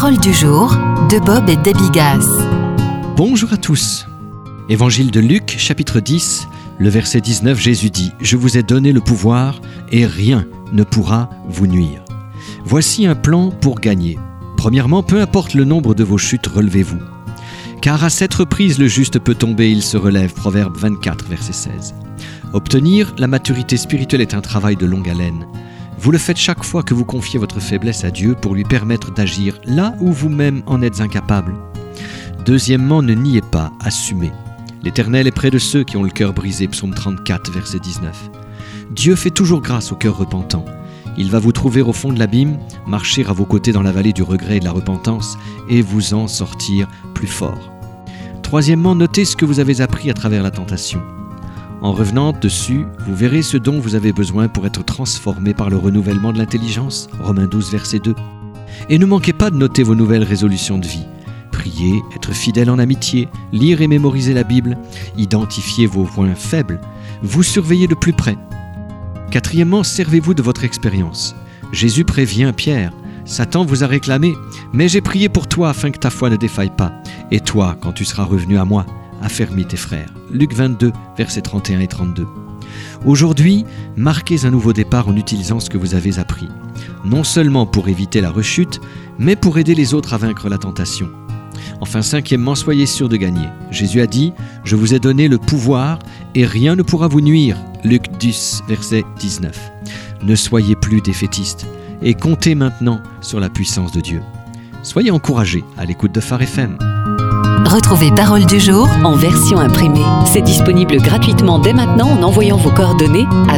Parole du jour de Bob et Debbie Gass. Bonjour à tous. Évangile de Luc, chapitre 10, le verset 19, Jésus dit « Je vous ai donné le pouvoir et rien ne pourra vous nuire. » Voici un plan pour gagner. Premièrement, peu importe le nombre de vos chutes, relevez-vous. Car à 7 reprises le juste peut tomber, il se relève. Proverbe 24, verset 16. Obtenir la maturité spirituelle est un travail de longue haleine. Vous le faites chaque fois que vous confiez votre faiblesse à Dieu pour lui permettre d'agir là où vous-même en êtes incapable. Deuxièmement, ne niez pas, assumez. L'Éternel est près de ceux qui ont le cœur brisé, psaume 34, verset 19. Dieu fait toujours grâce au cœur repentant. Il va vous trouver au fond de l'abîme, marcher à vos côtés dans la vallée du regret et de la repentance et vous en sortir plus fort. Troisièmement, notez ce que vous avez appris à travers la tentation. En revenant dessus, vous verrez ce dont vous avez besoin pour être transformé par le renouvellement de l'intelligence, Romains 12, verset 2. Et ne manquez pas de noter vos nouvelles résolutions de vie. Prier, être fidèle en amitié, lire et mémoriser la Bible, identifier vos points faibles, vous surveillez de plus près. Quatrièmement, servez-vous de votre expérience. Jésus prévient Pierre, « Satan vous a réclamé, mais j'ai prié pour toi afin que ta foi ne défaille pas. Et toi, quand tu seras revenu à moi, affermis tes frères. » Luc 22, versets 31 et 32. Aujourd'hui, marquez un nouveau départ en utilisant ce que vous avez appris. Non seulement pour éviter la rechute, mais pour aider les autres à vaincre la tentation. Enfin, cinquièmement, soyez sûrs de gagner. Jésus a dit « Je vous ai donné le pouvoir et rien ne pourra vous nuire. » Luc 10, verset 19. Ne soyez plus défaitistes et comptez maintenant sur la puissance de Dieu. Soyez encouragés à l'écoute de Phare FM. Retrouvez Parole du jour en version imprimée. C'est disponible gratuitement dès maintenant en envoyant vos coordonnées à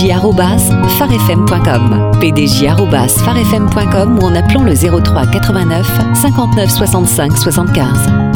pdj@pharefm.com, pdj@pharefm.com ou en appelant le 03 89 59 65 75.